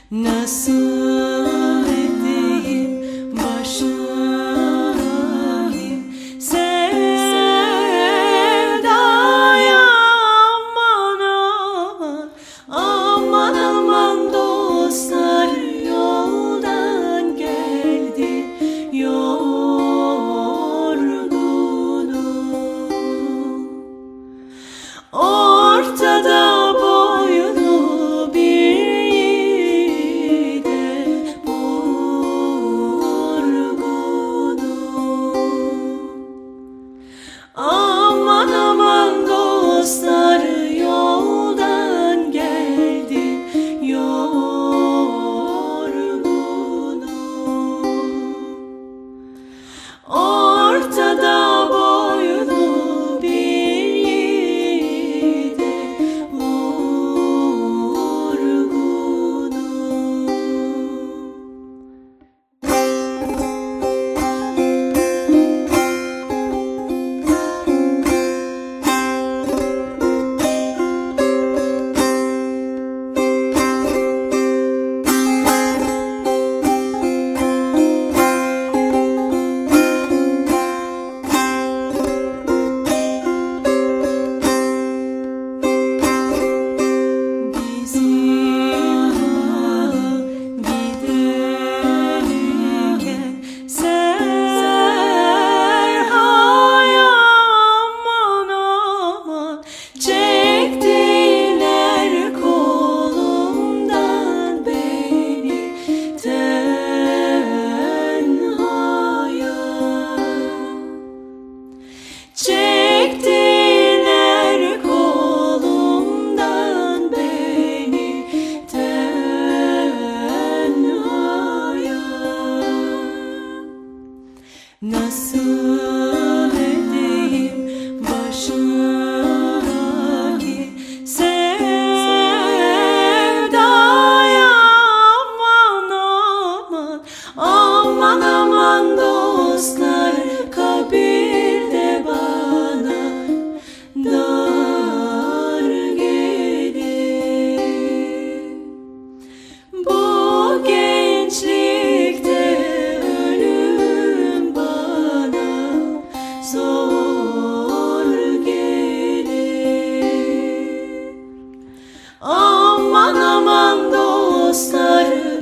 Nasıl edeyim başlayayım sevdaya, aman aman, aman aman dostlar yoldan geldi yorgunum. Ortada boynu bir yiğide vurgunum. Aman aman dostlar yoldan geldi yorgunum. Ortada boynu bir yiğide vurgunum. Çektiler kolumdan beni tenhaya. Nasıl edeyim başındaki sevdaya, aman aman, aman aman dostlar kabirde bana dar gelir. Bu gençlikte ölüm bana zor gelir. Aman aman dostlar